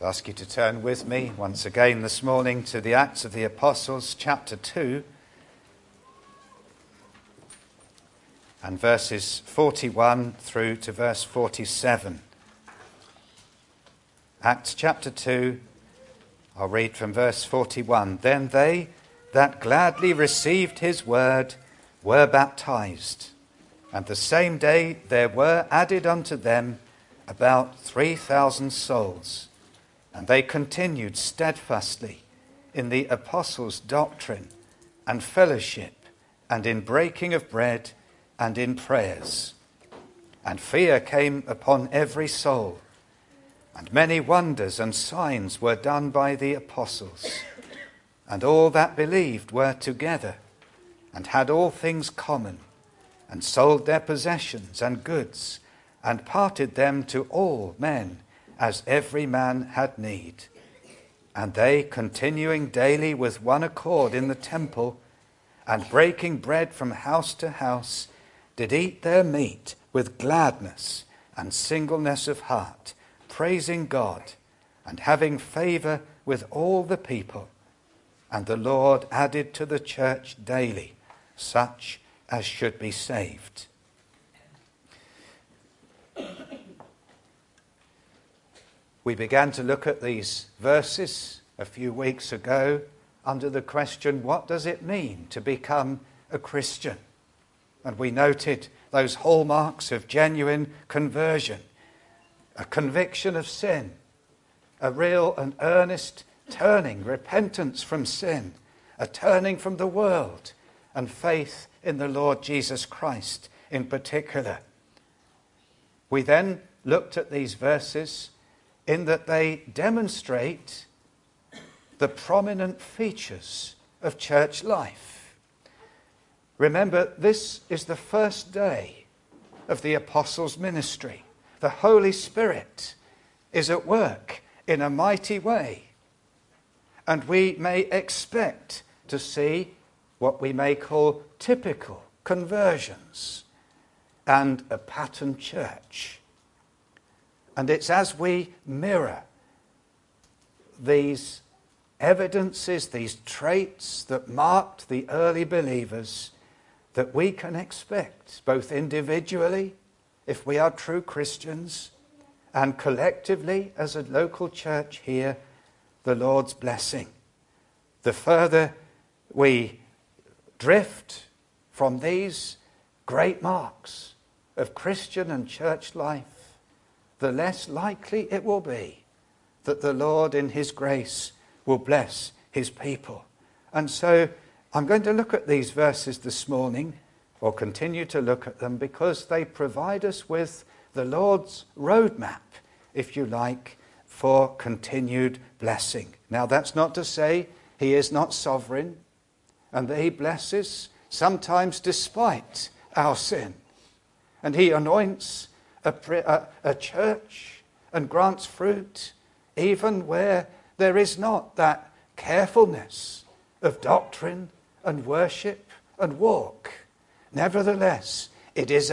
Ask you to turn with me once again this morning to the Acts of the Apostles, chapter 2, and verses 41 through to verse 47. Acts chapter 2, I'll read from verse 41. Then they that gladly received his word were baptized, and the same day there were added unto them about 3,000 souls. And they continued steadfastly in the apostles' doctrine and fellowship, and in breaking of bread, and in prayers. And fear came upon every soul, and many wonders and signs were done by the apostles. And all that believed were together, and had all things common, and sold their possessions and goods, and parted them to all men, as every man had need. And they, continuing daily with one accord in the temple, and breaking bread from house to house, did eat their meat with gladness and singleness of heart, praising God, and having favour with all the people. And the Lord added to the church daily such as should be saved. We began to look at these verses a few weeks ago under the question, what does it mean to become a Christian? And we noted those hallmarks of genuine conversion, a conviction of sin, a real and earnest turning, repentance from sin, a turning from the world, and faith in the Lord Jesus Christ in particular. We then looked at these verses in that they demonstrate the prominent features of church life. Remember, this is the first day of the apostles' ministry. The Holy Spirit is at work in a mighty way, and we may expect to see what we may call typical conversions and a pattern church. And it's as we mirror these evidences, these traits that marked the early believers, that we can expect, both individually, if we are true Christians, and collectively as a local church here, the Lord's blessing. The further we drift from these great marks of Christian and church life, the less likely it will be that the Lord in his grace will bless his people. And so I'm going to look at these verses this morning, or continue to look at them, because they provide us with the Lord's roadmap, if you like, for continued blessing. Now, that's not to say he is not sovereign and that he blesses sometimes despite our sin. And he anoints a church and grants fruit even where there is not that carefulness of doctrine and worship and walk. Nevertheless, it is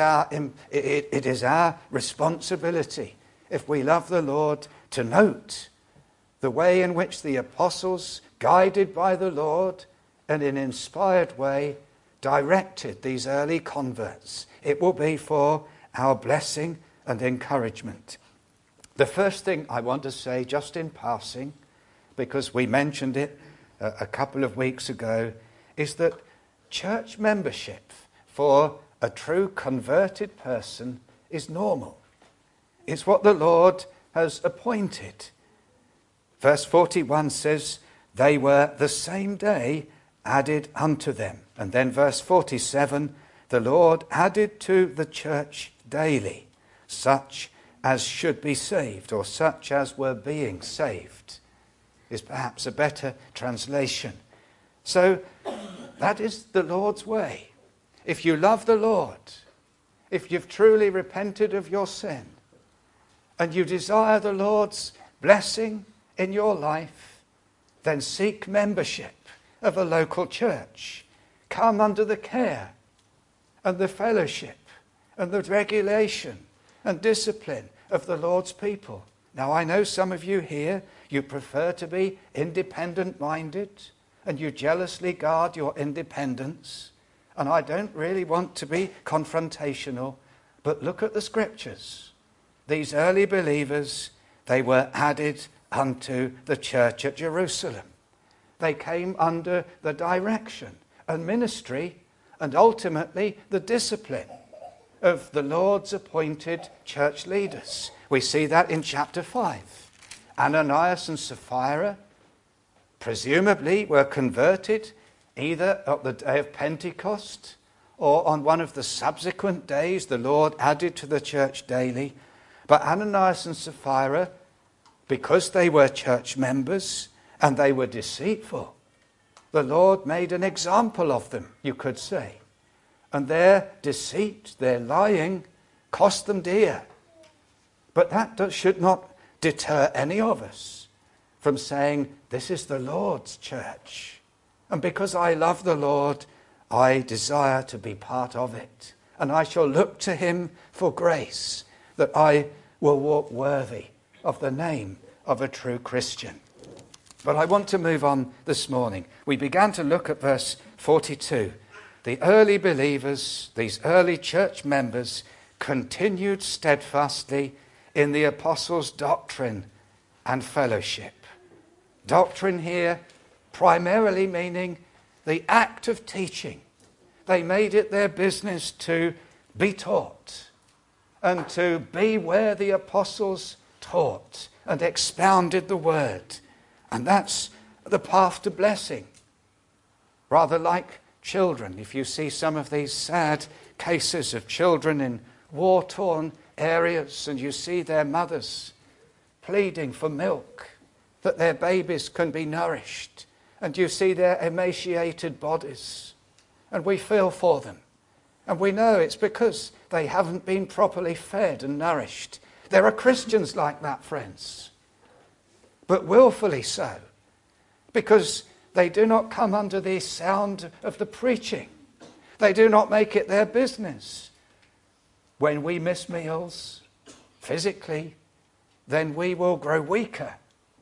our responsibility, if we love the Lord, to note the way in which the apostles, guided by the Lord and in an inspired way, directed these early converts. It will be for our blessing and encouragement. The first thing I want to say, just in passing, because we mentioned it a couple of weeks ago, is that church membership for a true converted person is normal. It's what the Lord has appointed. Verse 41 says, they were the same day added unto them. And then verse 47, the Lord added to the church daily such as should be saved, or such as were being saved, is perhaps a better translation. So that is the Lord's way. If you love the Lord, if you've truly repented of your sin, and you desire the Lord's blessing in your life, then seek membership of a local church. Come under the care and the fellowship and the regulation and discipline of the Lord's people. Now, I know some of you here, you prefer to be independent-minded, and you jealously guard your independence. And I don't really want to be confrontational, but look at the scriptures. These early believers, they were added unto the church at Jerusalem. They came under the direction and ministry and ultimately the discipline of the Lord's appointed church leaders. We see that in chapter 5. Ananias and Sapphira presumably were converted either at the day of Pentecost or on one of the subsequent days the Lord added to the church daily. But Ananias and Sapphira, because they were church members and they were deceitful, the Lord made an example of them, you could say. And their deceit, their lying, cost them dear. But that should not deter any of us from saying, this is the Lord's church. And because I love the Lord, I desire to be part of it. And I shall look to him for grace, that I will walk worthy of the name of a true Christian. But I want to move on this morning. We began to look at verse 42. The early believers, these early church members, continued steadfastly in the apostles' doctrine and fellowship. Doctrine here primarily meaning the act of teaching. They made it their business to be taught and to be where the apostles taught and expounded the word. And that's the path to blessing. Rather like children. If you see some of these sad cases of children in war-torn areas and you see their mothers pleading for milk, that their babies can be nourished, and you see their emaciated bodies, and we feel for them. And we know it's because they haven't been properly fed and nourished. There are Christians like that, friends, but willfully so, because they do not come under the sound of the preaching. They do not make it their business. When we miss meals physically, then we will grow weaker.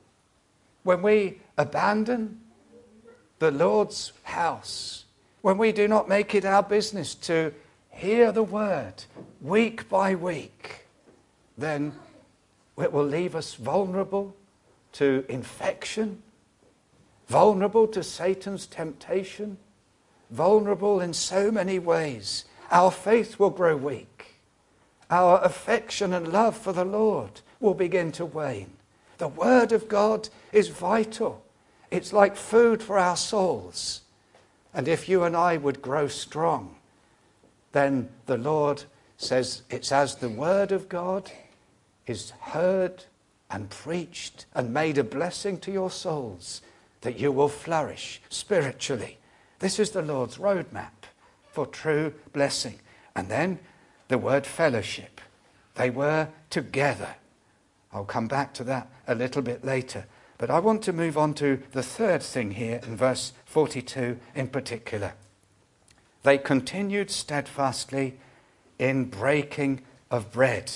When we abandon the Lord's house, when we do not make it our business to hear the word week by week, then it will leave us vulnerable to infection, vulnerable to Satan's temptation, vulnerable in so many ways. Our faith will grow weak. Our affection and love for the Lord will begin to wane. The Word of God is vital. It's like food for our souls. And if you and I would grow strong, then the Lord says it's as the Word of God is heard and preached and made a blessing to your souls, that you will flourish spiritually. This is the Lord's roadmap for true blessing. And then the word fellowship. They were together. I'll come back to that a little bit later. But I want to move on to the third thing here in verse 42 in particular. They continued steadfastly in breaking of bread.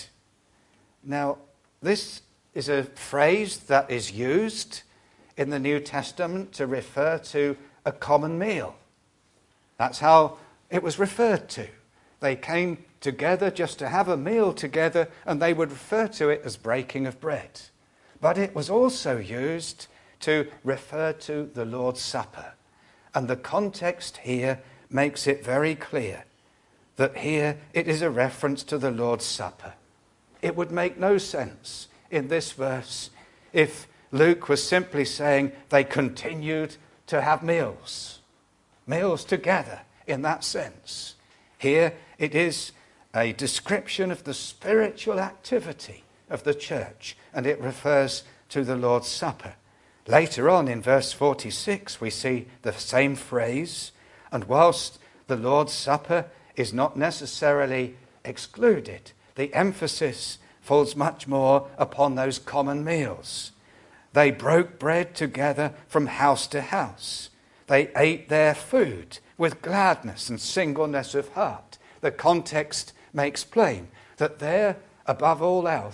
Now, this is a phrase that is used in the New Testament to refer to a common meal. That's how it was referred to. They came together just to have a meal together, and they would refer to it as breaking of bread. But it was also used to refer to the Lord's Supper. And the context here makes it very clear that here it is a reference to the Lord's Supper. It would make no sense in this verse if Luke was simply saying they continued to have meals together in that sense. Here it is a description of the spiritual activity of the church, and it refers to the Lord's Supper. Later on in verse 46 we see the same phrase, and whilst the Lord's Supper is not necessarily excluded, the emphasis falls much more upon those common meals. They broke bread together from house to house. They ate their food with gladness and singleness of heart. The context makes plain that there, above all else,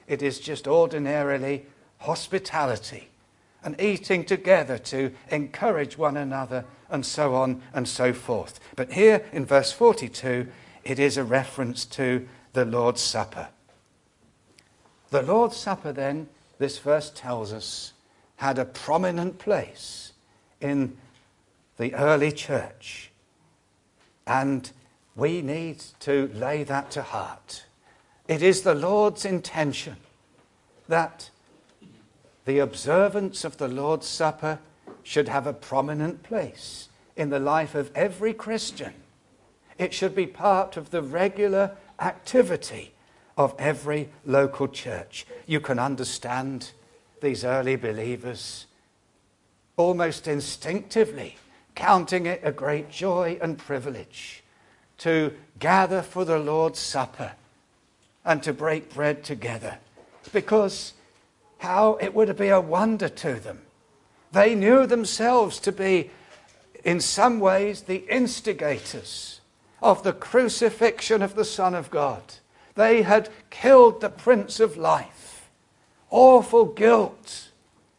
It is just ordinarily hospitality and eating together to encourage one another and so on and so forth. But here in verse 42, it is a reference to the Lord's Supper. The Lord's Supper then, this verse tells us, had a prominent place in the early church. And we need to lay that to heart. It is the Lord's intention that the observance of the Lord's Supper should have a prominent place in the life of every Christian. It should be part of the regular activity of every local church. You can understand these early believers almost instinctively counting it a great joy and privilege to gather for the Lord's Supper and to break bread together, because how it would be a wonder to them. They knew themselves to be, in some ways, the instigators of the crucifixion of the Son of God. They had killed the Prince of Life. Awful guilt,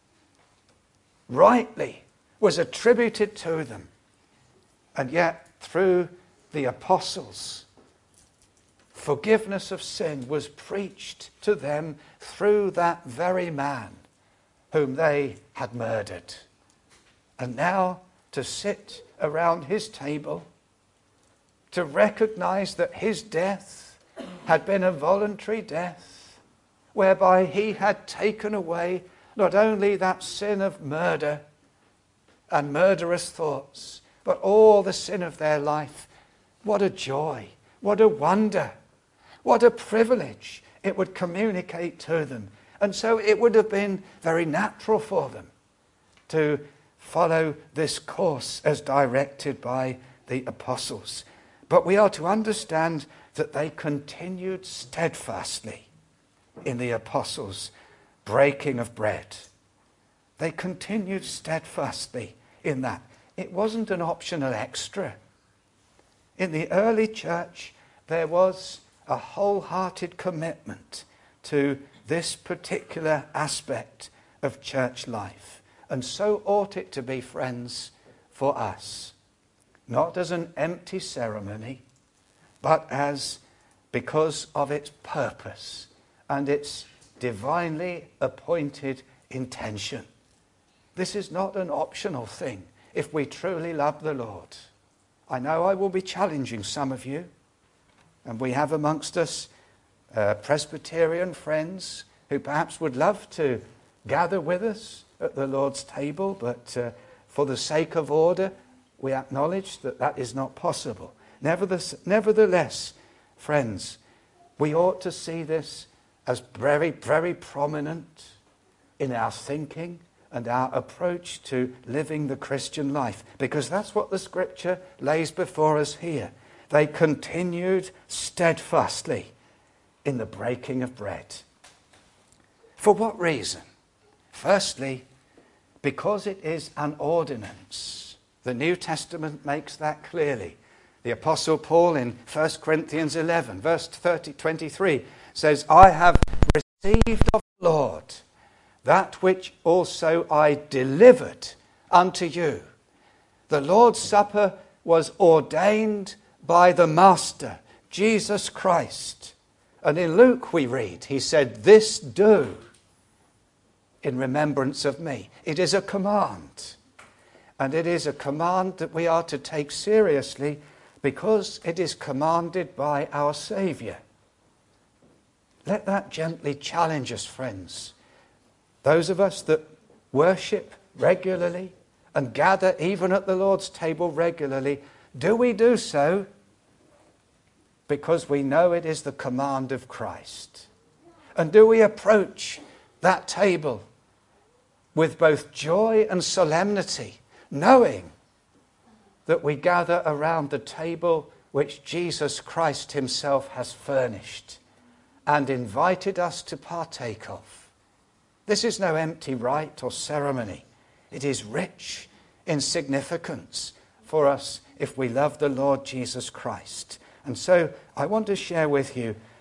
rightly, was attributed to them. And yet, through the apostles, forgiveness of sin was preached to them through that very man whom they had murdered. And now to sit around his table, to recognize that his death had been a voluntary death, whereby he had taken away not only that sin of murder and murderous thoughts, but all the sin of their life. What a joy, what a wonder, what a privilege it would communicate to them. And so it would have been very natural for them to follow this course as directed by the apostles. But we are to understand that they continued steadfastly in the apostles' breaking of bread. They continued steadfastly in that. It wasn't an optional extra. In the early church, there was a wholehearted commitment to this particular aspect of church life. And so ought it to be, friends, for us. Not as an empty ceremony, but as because of its purpose and its divinely appointed intention. This is not an optional thing if we truly love the Lord. I know I will be challenging some of you, and we have amongst us Presbyterian friends who perhaps would love to gather with us at the Lord's table, but for the sake of order, we acknowledge that that is not possible. Nevertheless, friends, we ought to see this as very, very prominent in our thinking and our approach to living the Christian life, because that's what the Scripture lays before us here. They continued steadfastly in the breaking of bread. For what reason? Firstly, because it is an ordinance. The New Testament makes that clearly. The Apostle Paul in 1 Corinthians 11, verse 23, says, I have received of the Lord that which also I delivered unto you. The Lord's Supper was ordained by the Master, Jesus Christ. And in Luke we read, he said, this do in remembrance of me. It is a command. And it is a command that we are to take seriously because it is commanded by our Saviour. Let that gently challenge us, friends. Those of us that worship regularly and gather even at the Lord's table regularly, do we do so because we know it is the command of Christ? And do we approach that table with both joy and solemnity, knowing that we gather around the table which Jesus Christ himself has furnished and invited us to partake of? This is no empty rite or ceremony. It is rich in significance for us if we love the Lord Jesus Christ. And so I want to share with you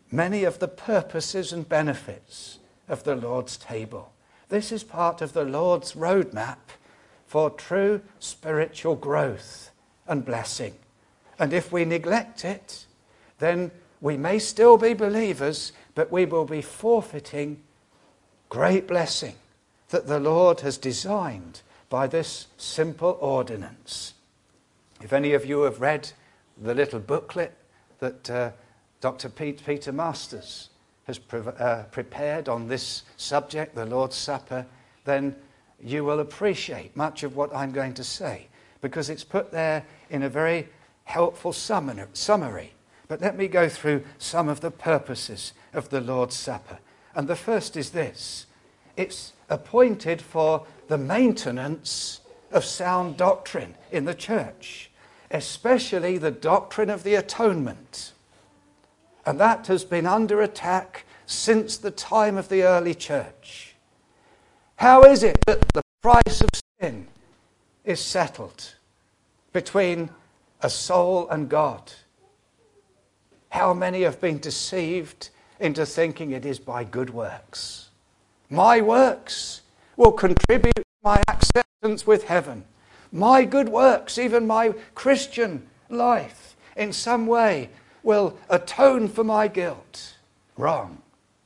many of the purposes and benefits of the Lord's table. This is part of the Lord's roadmap for true spiritual growth and blessing. And if we neglect it, then we may still be believers, but we will be forfeiting great blessing that the Lord has designed by this simple ordinance. If any of you have read the little booklet that Dr. Peter Masters has prepared on this subject, the Lord's Supper, then you will appreciate much of what I'm going to say, because it's put there in a very helpful summary. But let me go through some of the purposes of the Lord's Supper. And the first is this: it's appointed for the maintenance of sound doctrine in the church, especially the doctrine of the atonement. And that has been under attack since the time of the early church. How is it that the price of sin is settled between a soul and God? How many have been deceived into thinking it is by good works? My works will contribute to my acceptance with heaven. My good works, even my Christian life, in some way will atone for my guilt. Wrong.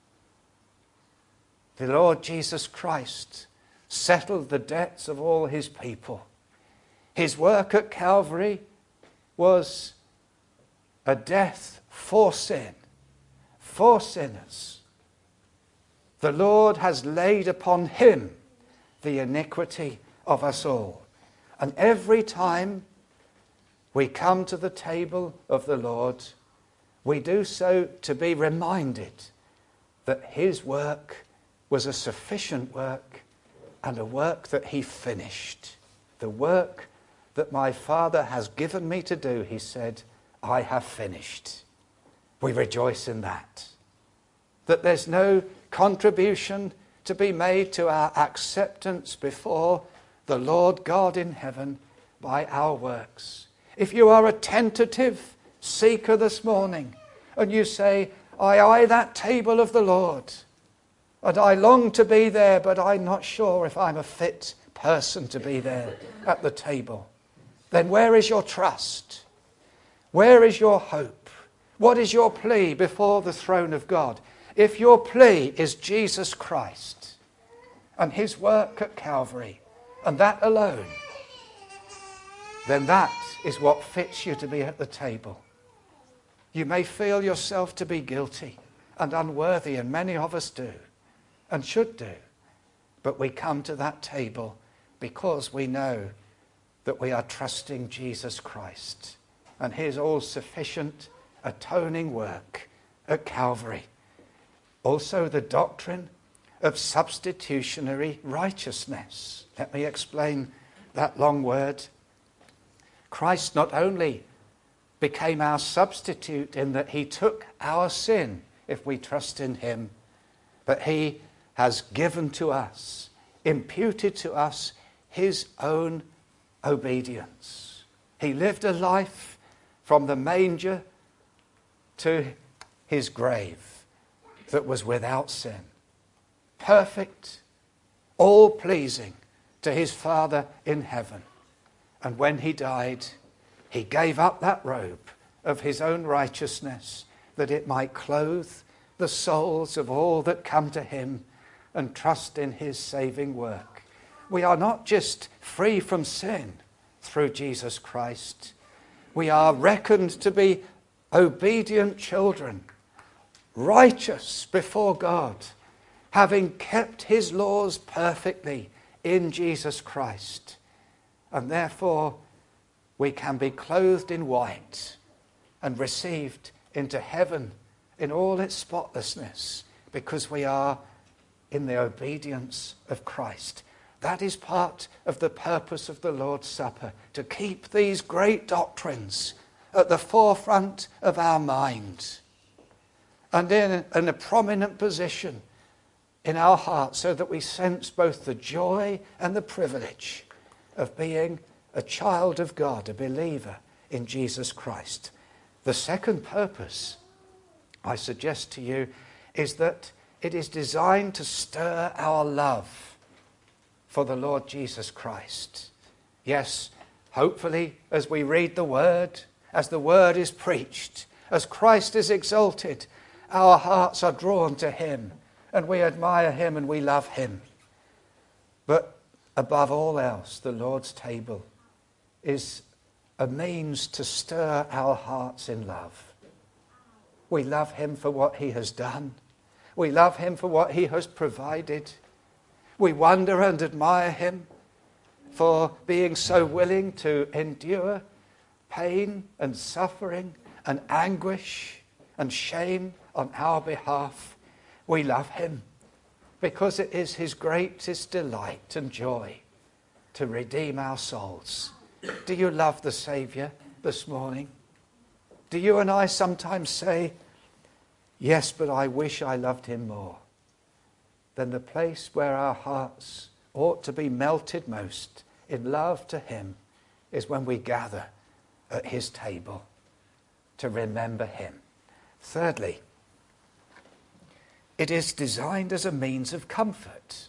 The Lord Jesus Christ settled the debts of all his people. His work at Calvary was a death for sin, for sinners. The Lord has laid upon him the iniquity of us all. And every time we come to the table of the Lord, we do so to be reminded that his work was a sufficient work and a work that he finished. The work that my Father has given me to do, he said, I have finished. We rejoice in that. That there's no contribution to be made to our acceptance before the Lord God in heaven by our works. If you are a tentative seeker this morning and you say, I eye that table of the Lord and I long to be there, but I'm not sure if I'm a fit person to be there at the table, then where is your trust? Where is your hope? What is your plea before the throne of God? If your plea is Jesus Christ and his work at Calvary, and that alone, then that is what fits you to be at the table. You may feel yourself to be guilty and unworthy, and many of us do, and should do. But we come to that table because we know that we are trusting Jesus Christ and his all-sufficient atoning work at Calvary. Also the doctrine of substitutionary righteousness. Let me explain that long word. Christ not only became our substitute in that he took our sin if we trust in him, but he has given to us, imputed to us his own obedience. He lived a life from the manger to his grave that was without sin. Perfect, all pleasing to his Father in heaven. And when he died, he gave up that robe of his own righteousness that it might clothe the souls of all that come to him and trust in his saving work. We are not just free from sin through Jesus Christ. We are reckoned to be obedient children, righteous before God, having kept his laws perfectly in Jesus Christ. And therefore, we can be clothed in white and received into heaven in all its spotlessness because we are in the obedience of Christ. That is part of the purpose of the Lord's Supper, to keep these great doctrines at the forefront of our mind and in a prominent position in our hearts, so that we sense both the joy and the privilege of being a child of God, a believer in Jesus Christ. The second purpose I suggest to you, is that it is designed to stir our love for the Lord Jesus Christ. Yes, hopefully, as we read the Word, as the Word is preached, as Christ is exalted, our hearts are drawn to him, and we admire him and we love him. But above all else, the Lord's table is a means to stir our hearts in love. We love him for what he has done. We love him for what he has provided. We wonder and admire him for being so willing to endure pain and suffering and anguish and shame on our behalf. We love him because it is his greatest delight and joy to redeem our souls. Do you love the Saviour this morning? Do you and I sometimes say, yes, but I wish I loved him more? Then the place where our hearts ought to be melted most in love to him is when we gather at his table to remember him. Thirdly, it is designed as a means of comfort.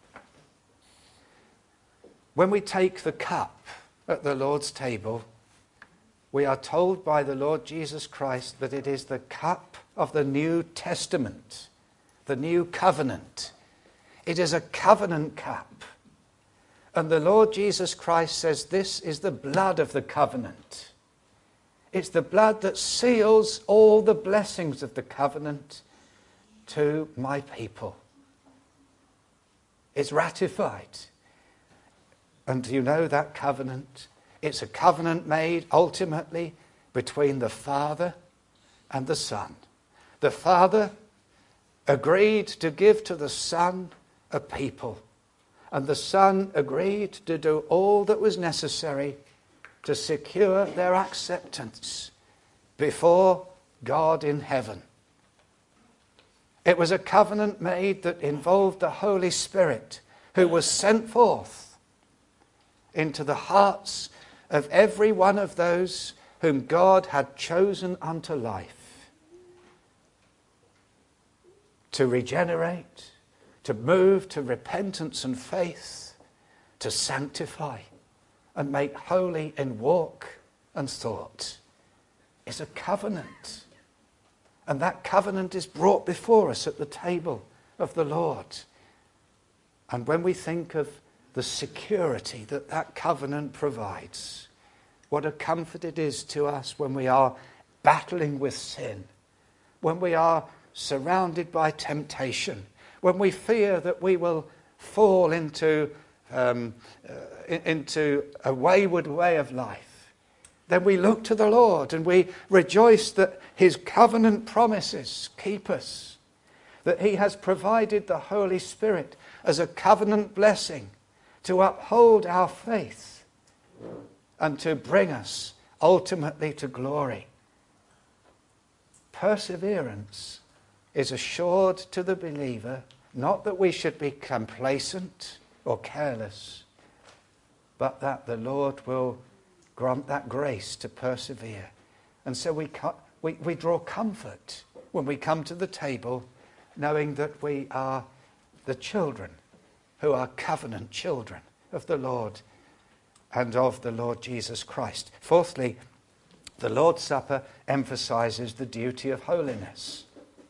When we take the cup at the Lord's table, we are told by the Lord Jesus Christ that it is the cup of the New Testament, the new covenant. It is a covenant cup. And the Lord Jesus Christ says this is the blood of the covenant. It's the blood that seals all the blessings of the covenant to my people. It's ratified. And you know that covenant? It's a covenant made ultimately between the Father and the Son. The Father agreed to give to the Son a people, and the Son agreed to do all that was necessary to secure their acceptance before God in heaven. It was a covenant made that involved the Holy Spirit, who was sent forth into the hearts of every one of those whom God had chosen unto life, to regenerate, to move to repentance and faith, to sanctify and make holy in walk and thought. Is a covenant. And that covenant is brought before us at the table of the Lord. And when we think of the security that that covenant provides, what a comfort it is to us when we are battling with sin, when we are surrounded by temptation, when we fear that we will fall into a wayward way of life. Then we look to the Lord and we rejoice that his covenant promises keep us, that he has provided the Holy Spirit as a covenant blessing to uphold our faith and to bring us ultimately to glory. Perseverance is assured to the believer, not that we should be complacent or careless, but that the Lord will grant that grace to persevere. And so we draw comfort when we come to the table, knowing that we are the children who are covenant children of the Lord and of the Lord Jesus Christ. Fourthly, the Lord's Supper emphasizes the duty of holiness.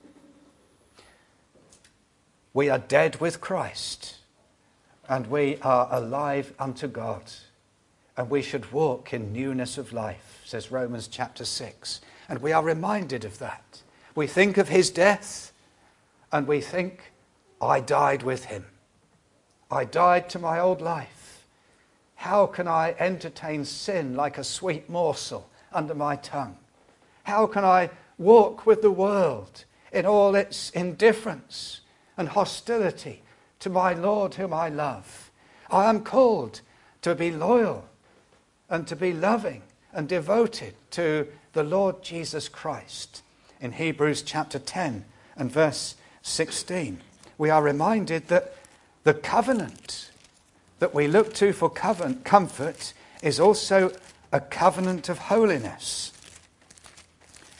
We are dead with Christ, and we are alive unto God. And we should walk in newness of life, says Romans chapter 6. And we are reminded of that. We think of his death, and we think, I died with him. I died to my old life. How can I entertain sin like a sweet morsel under my tongue? How can I walk with the world in all its indifference and hostility to my Lord whom I love? I am called to be loyal and to be loving and devoted to the Lord Jesus Christ. In Hebrews chapter 10 and verse 16, we are reminded that the covenant that we look to for comfort is also a covenant of holiness.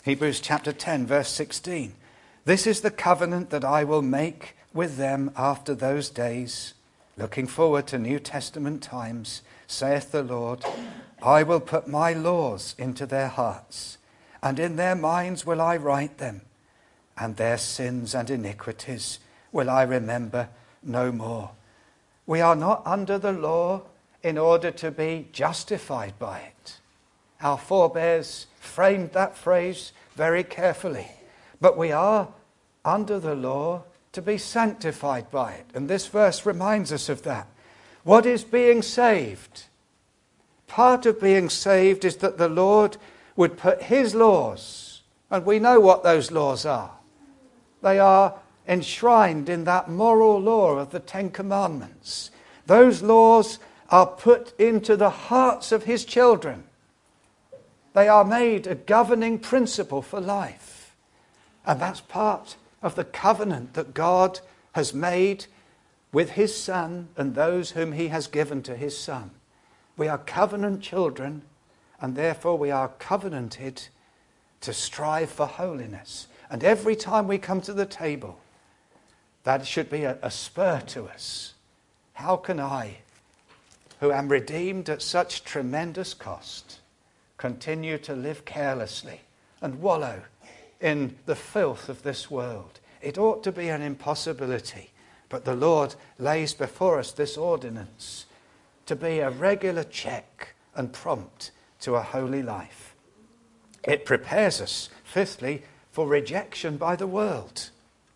Hebrews chapter 10, verse 16. This is the covenant that I will make with them after those days, looking forward to New Testament times, saith the Lord, I will put my laws into their hearts, and in their minds will I write them, and their sins and iniquities will I remember no more. We are not under the law in order to be justified by it. Our forebears framed that phrase very carefully. But we are under the law to be sanctified by it. And this verse reminds us of that. What is being saved? Part of being saved is that the Lord would put his laws, and we know what those laws are. They are enshrined in that moral law of the Ten Commandments. Those laws are put into the hearts of his children. They are made a governing principle for life. And that's part of the covenant that God has made with his Son and those whom he has given to his Son. We are covenant children, and therefore we are covenanted to strive for holiness. And every time we come to the table, that should be a spur to us. How can I, who am redeemed at such tremendous cost, continue to live carelessly and wallow in the filth of this world? It ought to be an impossibility, but the Lord lays before us this ordinance to be a regular check and prompt to a holy life. It prepares us, fifthly, for rejection by the world.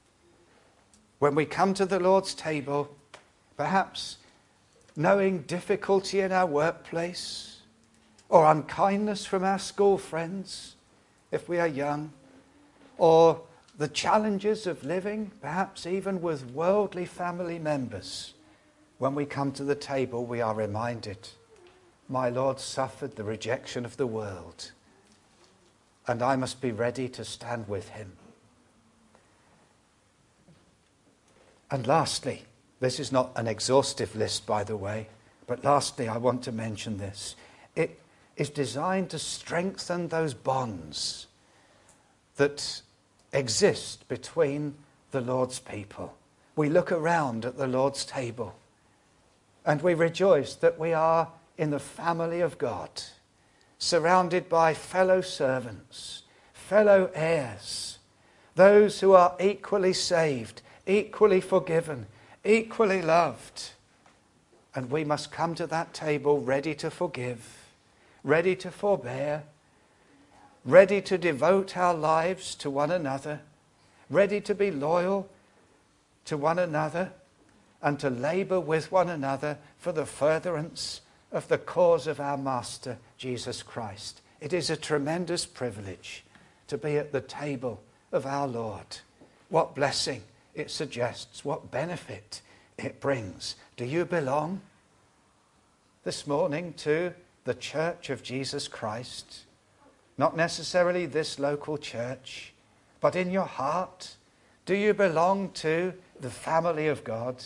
When we come to the Lord's table, perhaps knowing difficulty in our workplace or unkindness from our school friends, if we are young, or the challenges of living, perhaps even with worldly family members, when we come to the table, we are reminded, my Lord suffered the rejection of the world, and I must be ready to stand with him. And lastly, this is not an exhaustive list, by the way, but lastly, I want to mention this. It is designed to strengthen those bonds that exist between the Lord's people. We look around at the Lord's table and we rejoice that we are in the family of God, surrounded by fellow servants, fellow heirs, those who are equally saved, equally forgiven, equally loved. And we must come to that table ready to forgive, ready to forbear, ready to devote our lives to one another, ready to be loyal to one another, and to labour with one another for the furtherance of the cause of our Master, Jesus Christ. It is a tremendous privilege to be at the table of our Lord. What blessing it suggests, what benefit it brings. Do you belong this morning to the Church of Jesus Christ? Not necessarily this local church, but in your heart, do you belong to the family of God?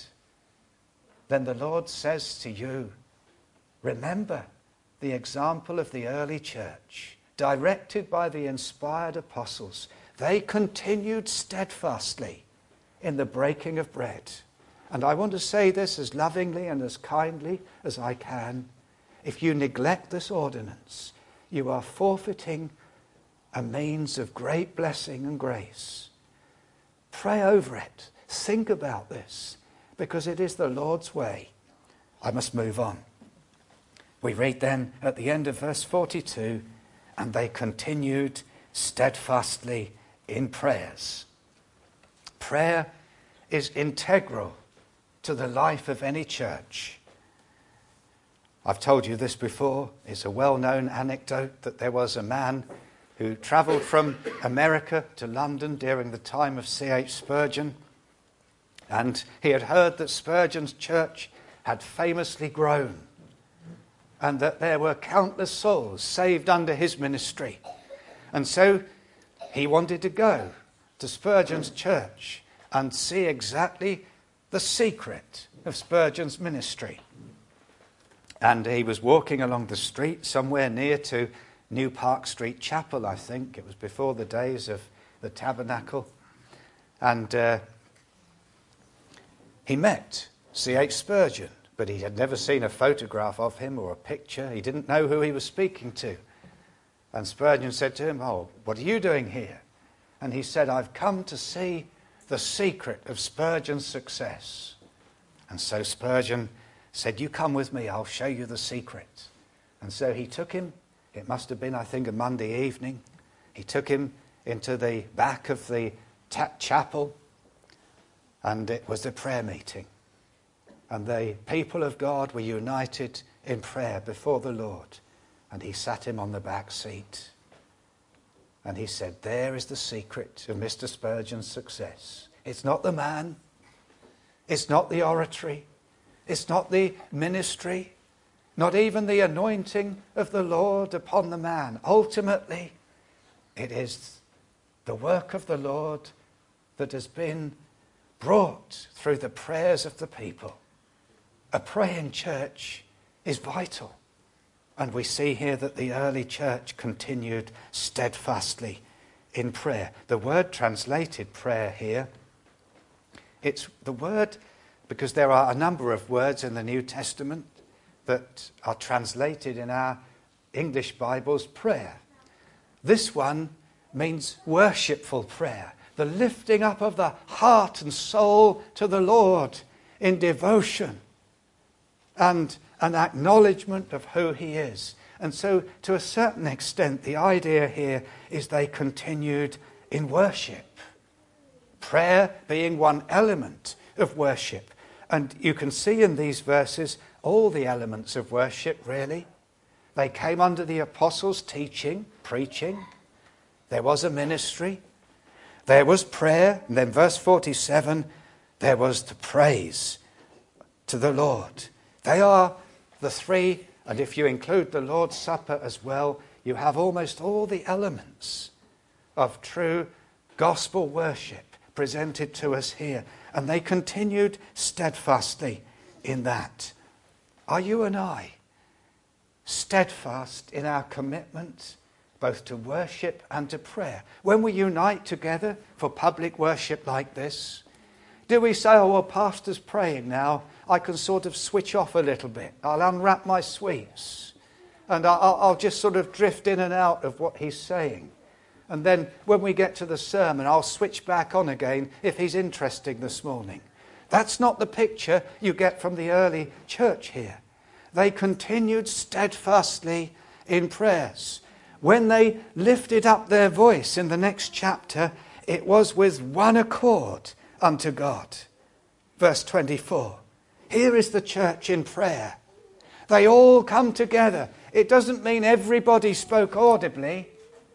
Then the Lord says to you, remember the example of the early church, directed by the inspired apostles. They continued steadfastly in the breaking of bread. And I want to say this as lovingly and as kindly as I can. If you neglect this ordinance, you are forfeiting a means of great blessing and grace. Pray over it. Think about this, because it is the Lord's way. I must move on. We read then at the end of verse 42, and they continued steadfastly in prayers. Prayer is integral to the life of any church. I've told you this before. It's a well-known anecdote that there was a man who travelled from America to London during the time of C.H. Spurgeon. And he had heard that Spurgeon's church had famously grown and that there were countless souls saved under his ministry. And so he wanted to go to Spurgeon's church and see exactly the secret of Spurgeon's ministry. And he was walking along the street somewhere near to New Park Street Chapel, I think. It was before the days of the tabernacle. And he met C.H. Spurgeon, but he had never seen a photograph of him or a picture. He didn't know who he was speaking to. And Spurgeon said to him, "Oh, what are you doing here?" And he said, "I've come to see the secret of Spurgeon's success." And so Spurgeon said, "You come with me, I'll show you the secret." And so he took him, it must have been, I think, a Monday evening. He took him into the back of the chapel, and it was a prayer meeting. And the people of God were united in prayer before the Lord. And he sat him on the back seat. And he said, "There is the secret of Mr. Spurgeon's success. It's not the man. It's not the oratory. It's not the ministry. Not even the anointing of the Lord upon the man. Ultimately, it is the work of the Lord that has been brought through the prayers of the people." A praying church is vital. And we see here that the early church continued steadfastly in prayer. The word translated prayer here, it's the word, because there are a number of words in the New Testament that are translated in our English Bibles prayer. This one means worshipful prayer, the lifting up of the heart and soul to the Lord in devotion and an acknowledgement of who he is. And so, to a certain extent, the idea here is they continued in worship. Prayer being one element of worship. And you can see in these verses all the elements of worship, really. They came under the apostles' teaching, preaching. There was a ministry. There was prayer. And then verse 47, there was the praise to the Lord. They are the three, and if you include the Lord's Supper as well, you have almost all the elements of true gospel worship presented to us here. And they continued steadfastly in that. Are you and I steadfast in our commitment both to worship and to prayer? When we unite together for public worship like this, do we say, "Oh, well, pastor's praying now, I can sort of switch off a little bit. I'll unwrap my sweets and I'll just sort of drift in and out of what he's saying. And then when we get to the sermon, I'll switch back on again if he's interesting this morning." That's not the picture you get from the early church here. They continued steadfastly in prayers. When they lifted up their voice in the next chapter, it was with one accord unto God. Verse 24. Here is the church in prayer. They all come together. It doesn't mean everybody spoke audibly.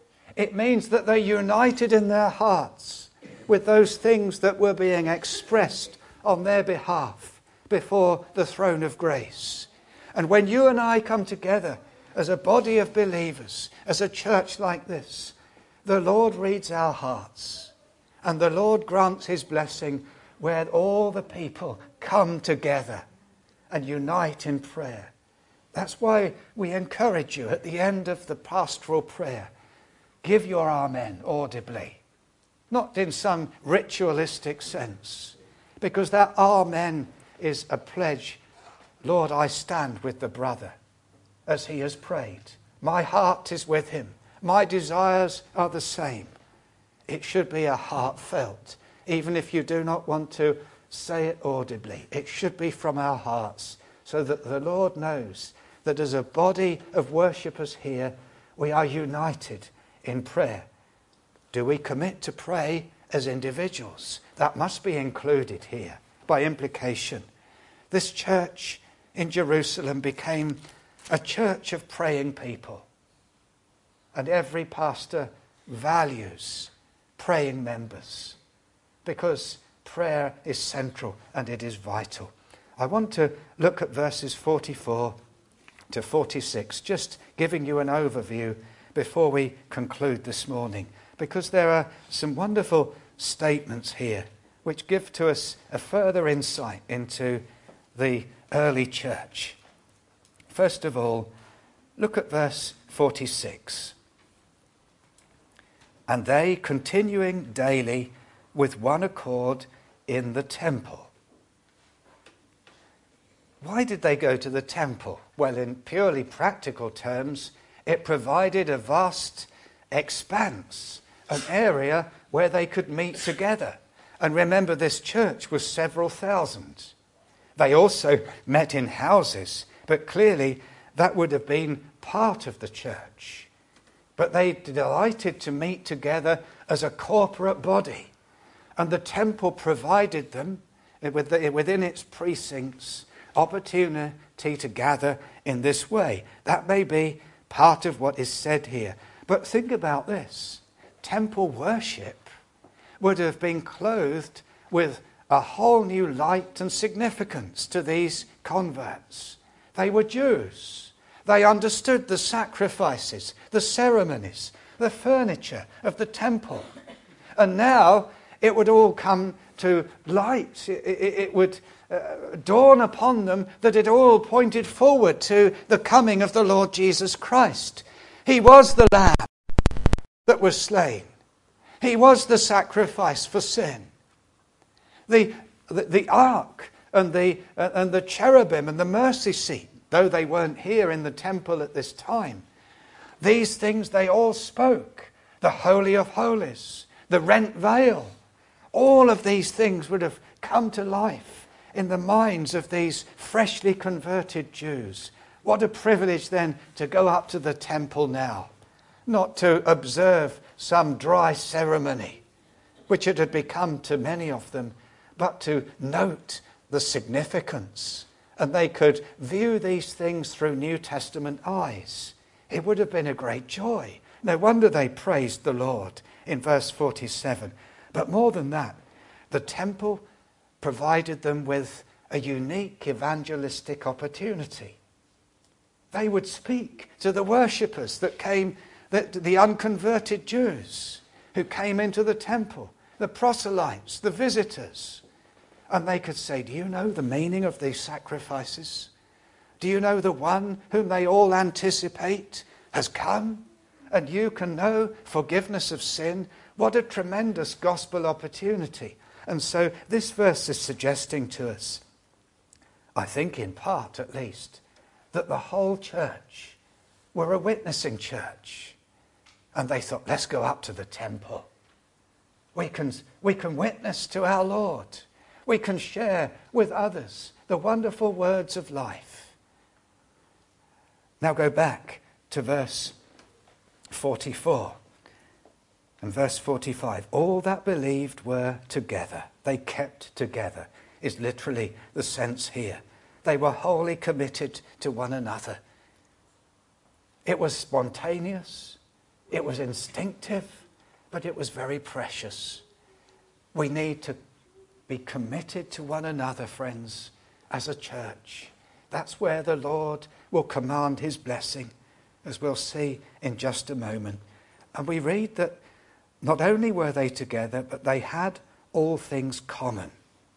It means that they united in their hearts with those things that were being expressed on their behalf before the throne of grace. And when you and I come together as a body of believers, as a church like this, the Lord reads our hearts and the Lord grants his blessing where all the people come together and unite in prayer. That's why we encourage you at the end of the pastoral prayer, give your amen audibly, not in some ritualistic sense, because that amen is a pledge. Lord, I stand with the brother as he has prayed. My heart is with him. My desires are the same. It should be a heartfelt, even if you do not want to say it audibly. It should be from our hearts, so that the Lord knows that as a body of worshippers here, we are united in prayer. Do we commit to pray as individuals? That must be included here by implication. This church in Jerusalem became a church of praying people. And every pastor values praying members because prayer is central and it is vital. I want to look at verses 44 to 46, just giving you an overview before we conclude this morning, because there are some wonderful statements here which give to us a further insight into the early church. First of all, Look at verse 46. And they, continuing daily with one accord in the temple. Why did they go to the temple? Well, in purely practical terms, it provided a vast expanse, an area where they could meet together. And remember, this church was several thousand. They also met in houses, but clearly that would have been part of the church. But they delighted to meet together as a corporate body. And the temple provided them, within its precincts, opportunity to gather in this way. That may be part of what is said here. But think about this. Temple worship would have been clothed with a whole new light and significance to these converts. They were Jews. They understood the sacrifices, the ceremonies, the furniture of the temple. And now it would all come to light. It would dawn upon them that it all pointed forward to the coming of the Lord Jesus Christ. He was the Lamb that was slain. He was the sacrifice for sin. The ark and the cherubim and the mercy seat, though they weren't here in the temple at this time, these things they all spoke. The Holy of Holies, the rent veil, all of these things would have come to life in the minds of these freshly converted Jews. What a privilege then to go up to the temple now, not to observe some dry ceremony, which it had become to many of them, but to note the significance. And they could view these things through New Testament eyes. It would have been a great joy. No wonder they praised the Lord in verse 47. But more than that, the temple provided them with a unique evangelistic opportunity. They would speak to the worshippers that came, the unconverted Jews who came into the temple, the proselytes, the visitors. And they could say, do you know the meaning of these sacrifices? Do you know the one whom they all anticipate has come? And you can know forgiveness of sin. What a tremendous gospel opportunity. And so this verse is suggesting to us, I think in part at least, that the whole church were a witnessing church. And they thought, let's go up to the temple. We can witness to our Lord. We can share with others the wonderful words of life. Now go back to verse 44 and verse 45. All that believed were together. They kept together is literally the sense here. They were wholly committed to one another. It was spontaneous. It was instinctive, but it was very precious. We need to be committed to one another, friends, as a church. That's where the Lord will command his blessing, as we'll see in just a moment. And we read that not only were they together, but they had all things common.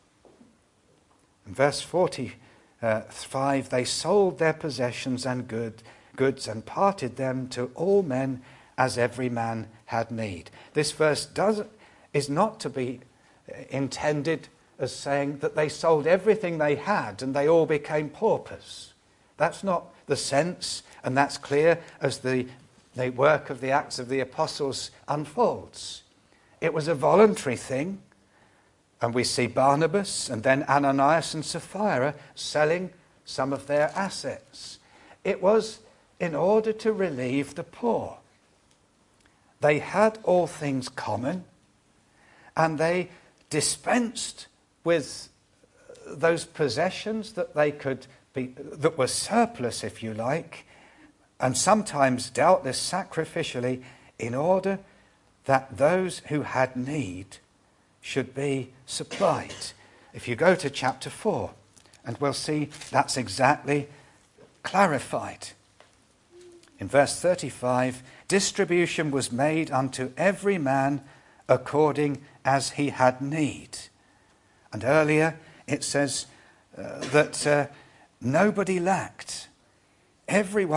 In verse 45, they sold their possessions and goods and parted them to all men as every man had need. This verse is not to be intended as saying that they sold everything they had and they all became paupers. That's not the sense, and that's clear as the work of the Acts of the Apostles unfolds. It was a voluntary thing, and we see Barnabas and then Ananias and Sapphira selling some of their assets. It was in order to relieve the poor. They had all things common, and they dispensed with those possessions that that were surplus, if you like, and sometimes doubtless sacrificially, in order that those who had need should be supplied. If you go to chapter 4, and we'll see that's exactly clarified. In verse 35, distribution was made unto every man according as he had need. And earlier it says that nobody lacked. Everyone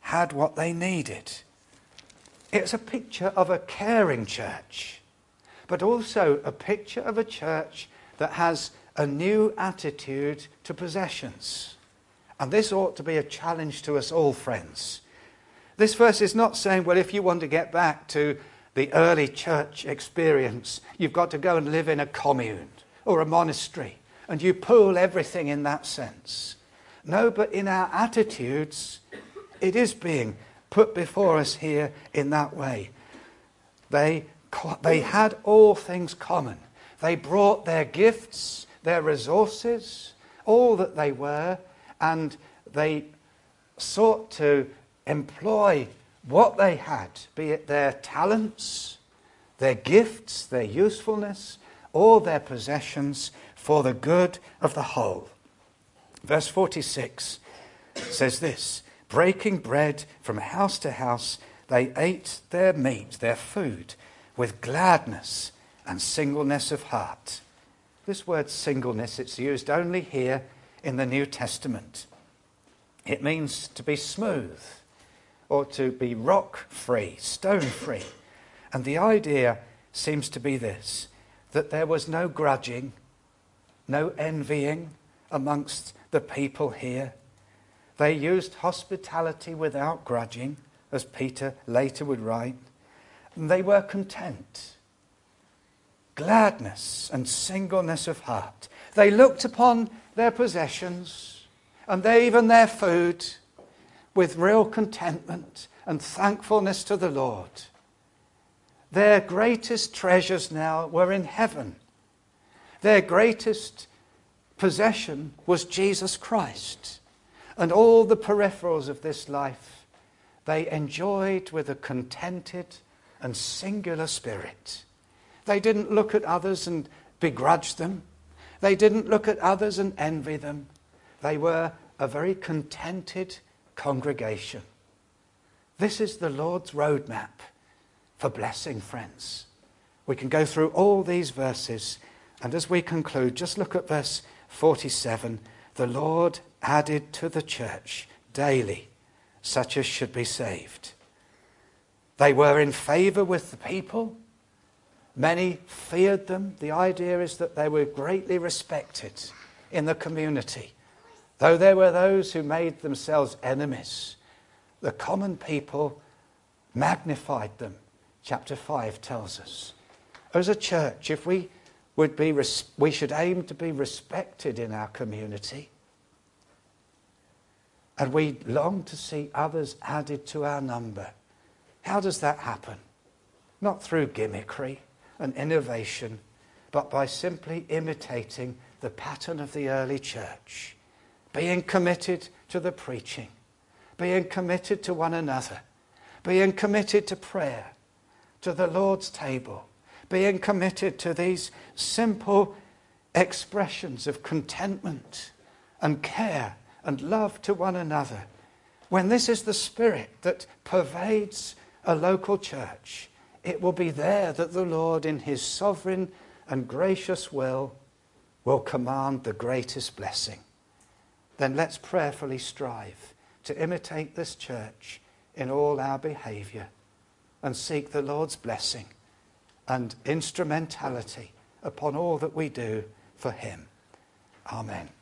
had what they needed. It's a picture of a caring church, but also a picture of a church that has a new attitude to possessions. And this ought to be a challenge to us all, friends. This verse is not saying, well, if you want to get back to the early church experience, you've got to go and live in a commune or a monastery, and you pool everything in that sense. No, but in our attitudes, it is being put before us here in that way. They had all things common. They brought their gifts, their resources, all that they were, and they sought to employ what they had, be it their talents, their gifts, their usefulness, or their possessions, for the good of the whole. Verse 46 says this, breaking bread from house to house, they ate their meat, their food, with gladness and singleness of heart. This word singleness, it's used only here in the New Testament. It means to be smooth, or to be rock-free, stone-free. And the idea seems to be this, that there was no grudging, no envying amongst the people here. They used hospitality without grudging, as Peter later would write. And they were content. Gladness and singleness of heart. They looked upon their possessions and even their food with real contentment and thankfulness to the Lord. Their greatest treasures now were in heaven. Their greatest possession was Jesus Christ. And all the peripherals of this life they enjoyed with a contented and singular spirit. They didn't look at others and begrudge them. They didn't look at others and envy them. They were a very contented congregation. This is the Lord's roadmap for blessing, friends. We can go through all these verses, and as we conclude, just look at verse 47. The Lord added to the church daily such as should be saved. They were in favour with the people. Many feared them. The idea is that they were greatly respected in the community. Though there were those who made themselves enemies, the common people magnified them, chapter 5 tells us. As a church, if we should aim to be respected in our community, and we long to see others added to our number. How does that happen? Not through gimmickry and innovation, but by simply imitating the pattern of the early church. Being committed to the preaching, being committed to one another, being committed to prayer, to the Lord's table, being committed to these simple expressions of contentment and care and love to one another. When this is the spirit that pervades a local church, it will be there that the Lord, in his sovereign and gracious will command the greatest blessing. Then let's prayerfully strive to imitate this church in all our behaviour and seek the Lord's blessing and instrumentality upon all that we do for him. Amen.